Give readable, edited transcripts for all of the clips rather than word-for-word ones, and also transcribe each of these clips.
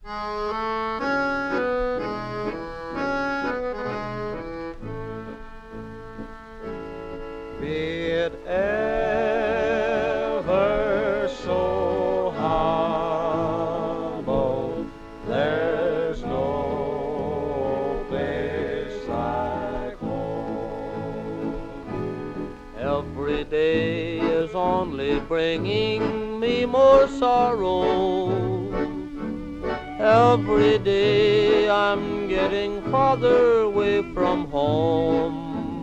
Be it ever so hollow, there's no place like home. Every day is only bringing me more sorrow. Every day I'm getting farther away from home.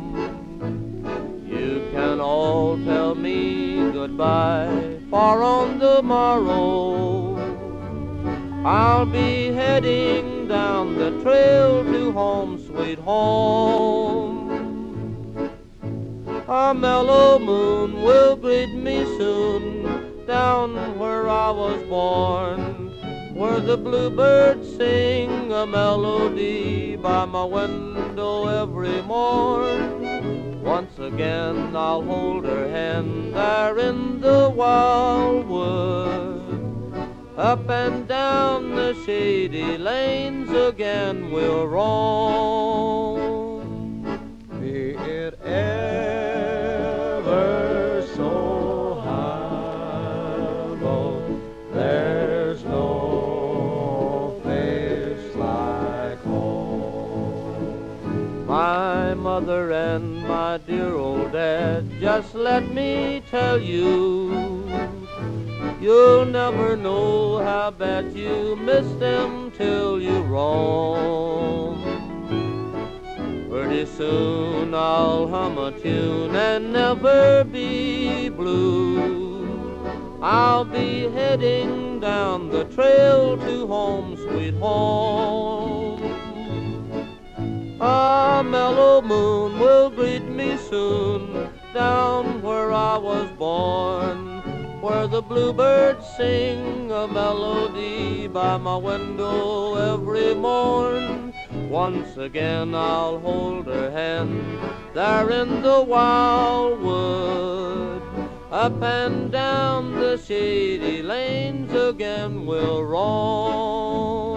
You can all tell me goodbye, for on the morrow I'll be heading down the trail to home, sweet home. A mellow moon will greet me soon down where I was born, where the bluebirds sing a melody by my window every morn. Once again I'll hold her hand there in the wildwood. Up and down the shady lanes again we'll roam. Be it ever so hollow, there's no place like home. My mother and my dear old dad, just let me tell you, you'll never know how bad you miss them till you roam. Pretty soon I'll hum a tune and never be blue. I'll be heading down the trail to home, sweet home. A mellow moon will greet me soon down where I was born, where the bluebirds sing a melody by my window every morn. Once again I'll hold her hand there in the wildwood. Up and down the shady lanes again we'll roam.